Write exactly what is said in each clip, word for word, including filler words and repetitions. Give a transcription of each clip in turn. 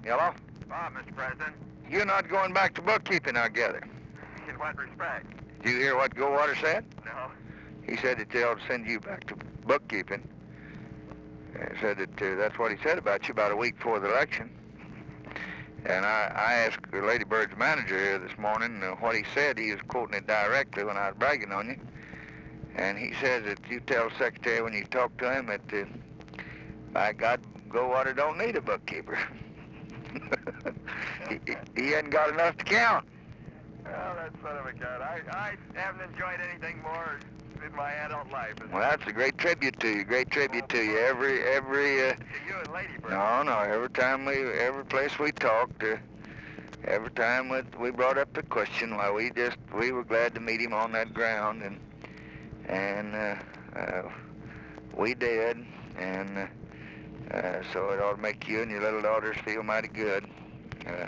Hello? Bob, Mister President. You're not going back to bookkeeping, I gather. In what respect? Did you hear what Goldwater said? No. He said that they'll send you back to bookkeeping. He said that uh, that's what he said about you about a week before the election. And I, I asked the Lady Bird's manager here this morning uh, what he said. He was quoting it directly when I was bragging on you. And he says that you tell the secretary when you talk to him that, uh, by God, Goldwater don't need a bookkeeper. he, he hasn't got enough to count. Well, that son of a gun. I, I haven't enjoyed anything more in my adult life. Well, that's a great tribute to you. Great tribute to you. Every, every, uh... To you and Lady Bird. No, no. Every time we, every place we talked, uh, every time we, we brought up the question, well, we just, we were glad to meet him on that ground, and, and, uh, uh we did, and, uh, uh, so it ought to make you and your little daughters feel mighty good, uh,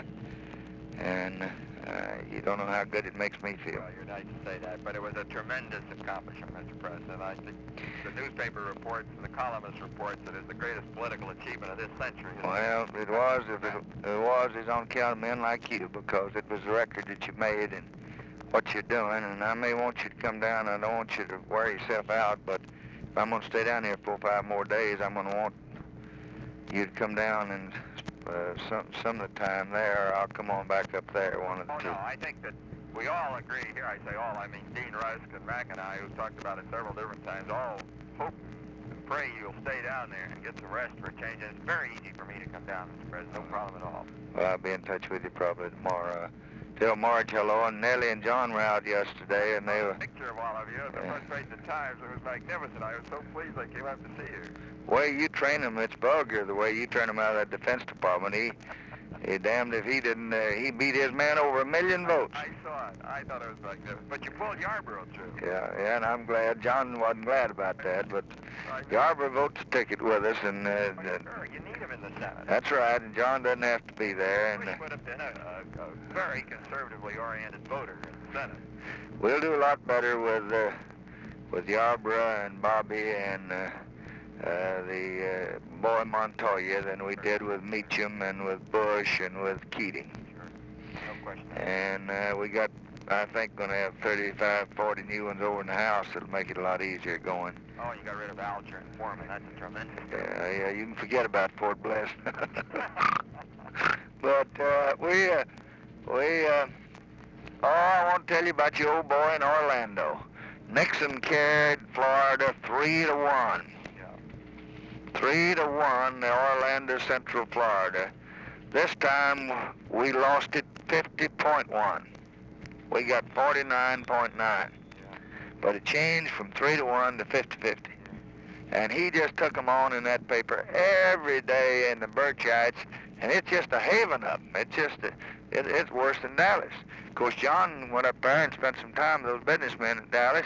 and, uh, Uh, you don't know how good it makes me feel. Well, you're nice to say that, but it was a tremendous accomplishment, Mister President. I think the newspaper reports and the columnist reports that it's the greatest political achievement of this century. Well, it was, if it, it was, it's on account of men like you, because it was the record that you made and what you're doing, and I may want you to come down. I don't want you to wear yourself out, but if I'm going to stay down here four or five more days, I'm going to want you to come down and Uh, some some of the time there, I'll come on back up there one of the oh, two. No, I think that we all agree here. I say all, I mean Dean Rusk and Mac and I, who talked about it several different times, all hope and pray you'll stay down there and get some rest for a change. And it's very easy for me to come down, Mister President. No problem at all. Well, I'll be in touch with you probably tomorrow. Uh, tell Marge hello, and Nellie and John were out yesterday, and they were... A picture of all of you at the yeah. front page of the Times. It was magnificent. I was so pleased I came out to see you. The way you train them, it's vulgar, the way you turn them out of that Defense Department. He, he damned if he didn't, uh, he beat his man over a million votes. I, I saw it. I thought it was magnificent. But you pulled Yarborough through. Yeah, yeah, and I'm glad. John wasn't glad about that, but Yarborough votes a ticket with us, and... Uh, oh, sure, you need him in the Senate. That's right, and John doesn't have to be there. And Bush uh, would have been a, a, a very conservatively oriented voter in the Senate. We'll do a lot better with, uh, with Yarborough and Bobby and... Uh, Uh, the uh, boy Montoya than we did with Meacham and with Bush and with Keating. Sure. No question. And uh, we got, I think, going to have thirty-five, forty new ones over in the House. It'll make it a lot easier going. Oh, you got rid of Alger and Foreman. That's a tremendous... Yeah, yeah, you can forget about Fort Bliss. But uh, we, uh, we, uh, oh, I want to tell you about your old boy in Orlando. Nixon carried Florida three to one. Three to one, the Orlando, Central Florida. This time we lost it fifty point one. We got forty-nine point nine. But it changed from three to one to fifty fifty. And he just took them on in that paper every day in the Birchites, and it's just a haven of them. It's just, a, it, it's worse than Dallas. Of course, John went up there and spent some time with those businessmen in Dallas.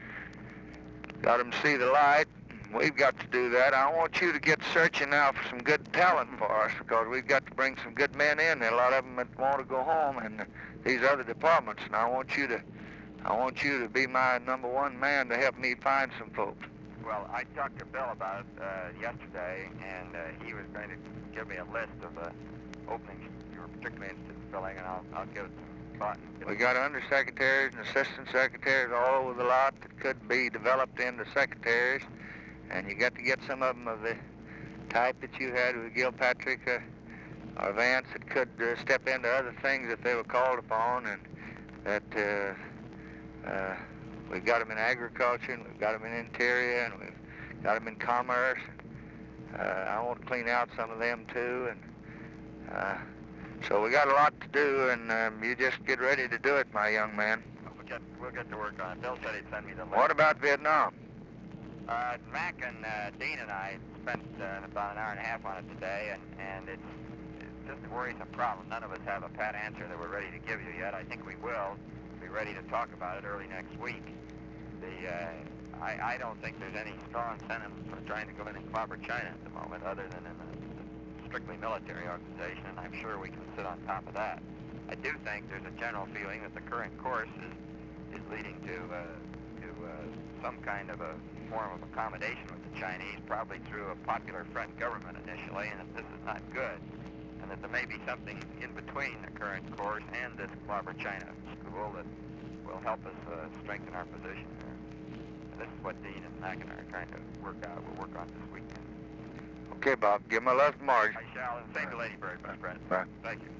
Got them to see the light. We've got to do that. I want you to get searching now for some good talent for us, because we've got to bring some good men in. There are a lot of them that want to go home in these other departments, and I want you to, I want you to be my number one man to help me find some folks. Well, I talked to Bill about it uh, yesterday, and uh, he was going to give me a list of the openings you were particularly interested in filling, and I'll, I'll give it some thought. We got undersecretaries and assistant secretaries all over the lot that could be developed into secretaries. And you got to get some of them of the type that you had with Gilpatrick uh, or Vance that could uh, step into other things if they were called upon. And that uh, uh, we've got them in agriculture, and we've got them in interior, and we've got them in commerce. Uh, I want to clean out some of them too. And uh, so we got a lot to do, and um, you just get ready to do it, my young man. We'll get, we'll get to work on it. Bill said he'd send me the list. What about Vietnam? Uh, Mac and uh, Dean and I spent uh, about an hour and a half on it today, and, and it's, it's just a worrisome problem. None of us have a pat answer that we're ready to give you yet. I think we will be ready to talk about it early next week. The, uh, I, I don't think there's any strong incentive for trying to go in and clobber China at the moment, other than in a, a strictly military organization, and I'm sure we can sit on top of that. I do think there's a general feeling that the current course is, is leading to, uh, to uh, some kind of a form of accommodation with the Chinese, probably through a Popular Front government initially, and if this is not good, and that there may be something in between the current course and this Clobber China school that will help us uh, strengthen our position there. And this is what Dean and Mackin are trying to work out. We'll work on this weekend. Okay, Bob. Give my love to Marge. I shall, and same to Lady Bird, my friend. Bye. Thank you.